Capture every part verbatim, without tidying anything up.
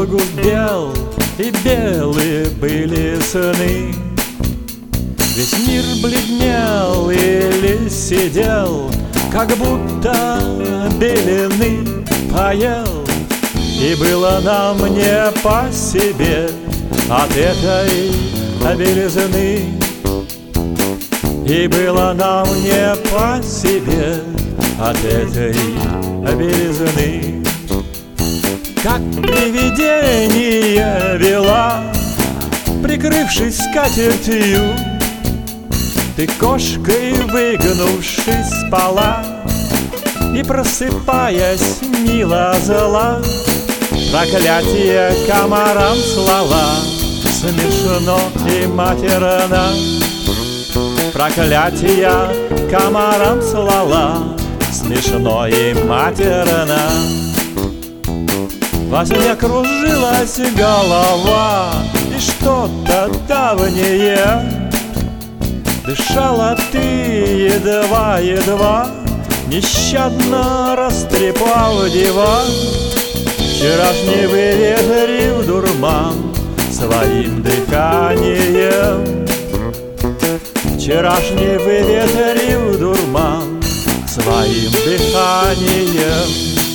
гудел, и белые были сны. Весь мир бледнел или сидел, как будто белены поел. И было нам не по себе от этой белизны. И было нам не по себе от этой белизны. Как привидение вела, прикрывшись скатертью, ты кошкой выгнувшись спала, и просыпаясь мило зла, проклятие комарам слала смешно и матерно. Проклятия комарам слала смешно и матерно. Во сне кружилась голова, и что-то давнее. Дышала ты едва-едва, нещадно растрепав диван. Вчерашний выветрив дурман своим дыханием. Вчерашний выветрив дурман своим дыханием.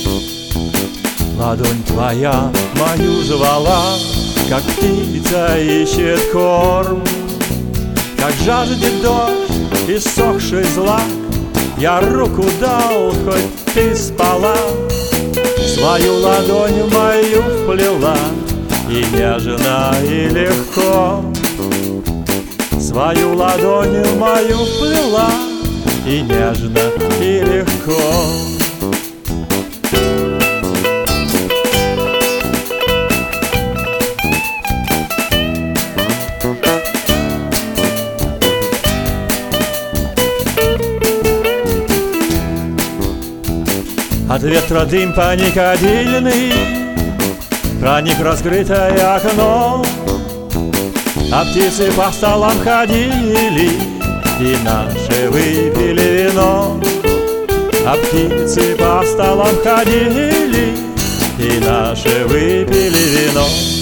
Ладонь твоя мою звала, как птица ищет корм. Как жаждет дождь иссохший злак, я руку дал, хоть ты спала. Свою ладонь мою вплела, и нежно, и легко. Свою ладонь мою вплела, и нежно, и легко. От ветра дым паникадильный проник в раскрытое окно, а птицы по столам ходили, и наши выпили вино. А птицы по столам ходили, и наши выпили вино.